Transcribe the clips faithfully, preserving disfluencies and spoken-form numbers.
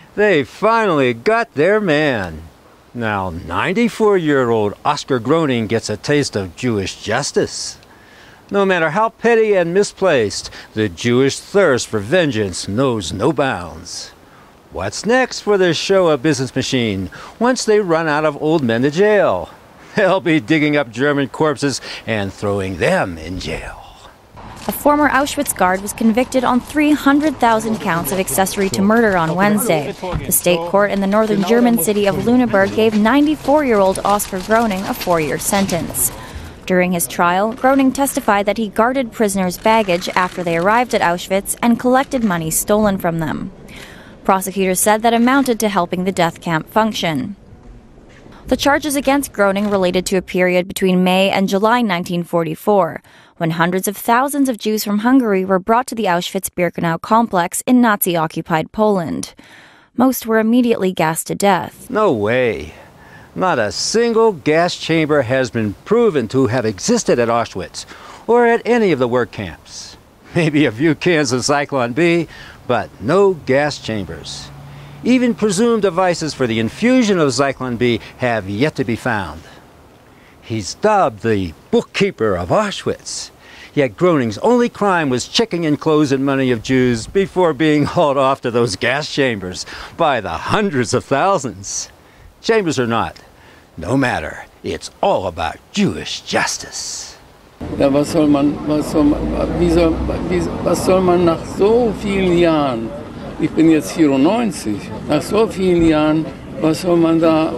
They finally got their man. Now, ninety-four-year-old Oscar Groening gets a taste of Jewish justice. No matter how petty and misplaced, the Jewish thirst for vengeance knows no bounds. What's next for this Shoah business machine once they run out of old men to jail? They'll be digging up German corpses and throwing them in jail. A former Auschwitz guard was convicted on three hundred thousand counts of accessory to murder on Wednesday. The state court in the northern German city of Lüneburg gave ninety-four-year-old Oscar Groening a four-year sentence. During his trial, Groening testified that he guarded prisoners' baggage after they arrived at Auschwitz and collected money stolen from them. Prosecutors said that amounted to helping the death camp function. The charges against Groening related to a period between May and July nineteen forty-four, when hundreds of thousands of Jews from Hungary were brought to the Auschwitz-Birkenau complex in Nazi-occupied Poland. Most were immediately gassed to death. No way. Not a single gas chamber has been proven to have existed at Auschwitz or at any of the work camps. Maybe a few cans of Zyklon B, but no gas chambers. Even presumed devices for the infusion of Zyklon B have yet to be found. He's dubbed the bookkeeper of Auschwitz. Yet Groening's only crime was checking in clothes and money of Jews before being hauled off to those gas chambers by the hundreds of thousands. Chambers or not, no matter, it's all about Jewish justice. Ja, was soll man, was soll man, wie soll, wie, was soll man nach so vielen Jahren, ich bin jetzt vierundneunzig, nach so vielen Jahren, was soll man da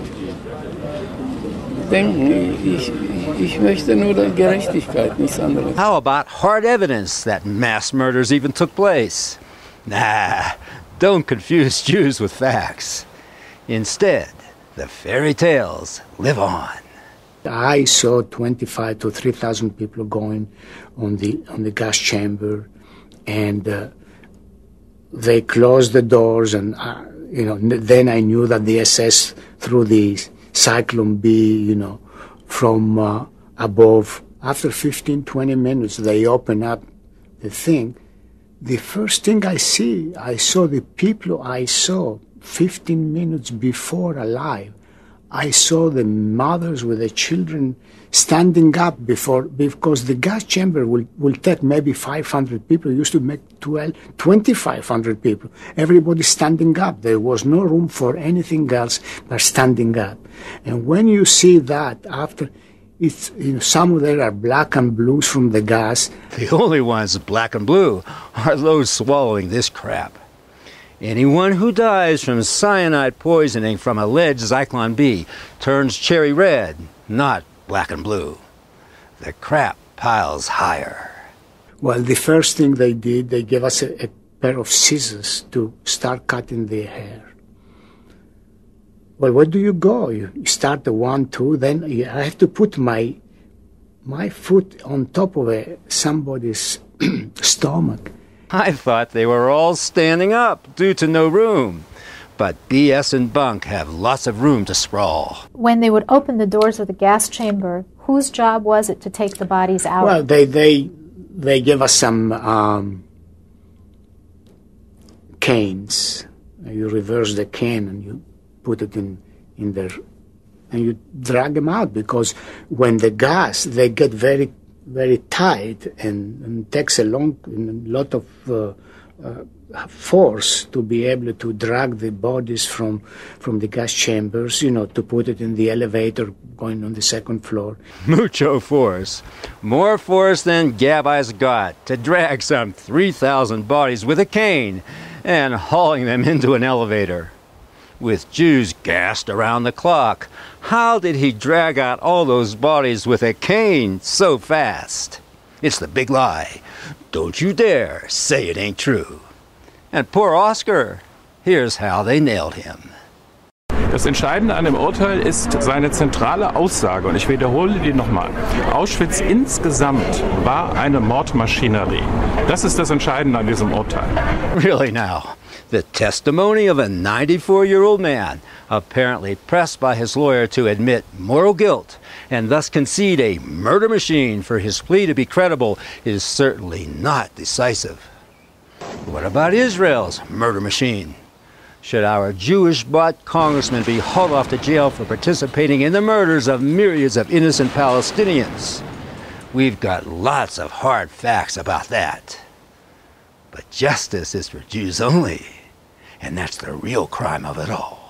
denken? Ich, ich möchte nur Gerechtigkeit, nichts anderes. How about hard evidence that mass murders even took place? Nah, don't confuse Jews with facts. Instead, the fairy tales live on. I saw twenty-five to three thousand people going on the on the gas chamber, and uh, they closed the doors, and uh, you know. Then I knew that the S S threw the Zyklon B, you know, from uh, above. After fifteen, twenty minutes, they open up the thing. The first thing I see, I saw the people I saw fifteen minutes before alive. I saw the mothers with the children standing up before, because the gas chamber will, will take maybe five hundred people. It used to make twelve, twenty-five hundred people. Everybody standing up. There was no room for anything else but standing up. And when you see that after, it's, you know, some of them are black and blues from the gas. The only ones black and blue are those swallowing this crap. Anyone who dies from cyanide poisoning from alleged Zyklon B turns cherry red, not black and blue. The crap piles higher. Well, the first thing they did, they gave us a, a pair of scissors to start cutting their hair. Well, where do you go? You start the one, two, then I have to put my my foot on top of a, somebody's stomach. I thought they were all standing up due to no room. But B S and bunk have lots of room to sprawl. When they would open the doors of the gas chamber, whose job was it to take the bodies out? Well, they they they give us some um, canes. You reverse the cane and you put it in in there, and you drag them out, because when the gas, they get very very tight, and, and takes a long, a lot of uh, uh, force to be able to drag the bodies from from the gas chambers, you know, to put it in the elevator going on the second floor. Mucho force. More force than Gabai's got to drag some three thousand bodies with a cane and hauling them into an elevator. With Jews gassed around the clock, how did he drag out all those bodies with a cane so fast? It's the big lie. Don't you dare say it ain't true. And poor Oscar, here's how they nailed him. Das Entscheidende an dem Urteil ist seine zentrale Aussage, und ich wiederhole die nochmal. Auschwitz insgesamt war eine Mordmaschinerie. Das ist das Entscheidende an diesem Urteil. Really now, the testimony of a ninety-four-year-old man, apparently pressed by his lawyer to admit moral guilt and thus concede a murder machine for his plea to be credible, is certainly not decisive. What about Israel's murder machine? should our Jewish-bought congressman be hauled off to jail for participating in the murders of myriads of innocent Palestinians? We've got lots of hard facts about that. But justice is for Jews only, and that's the real crime of it all.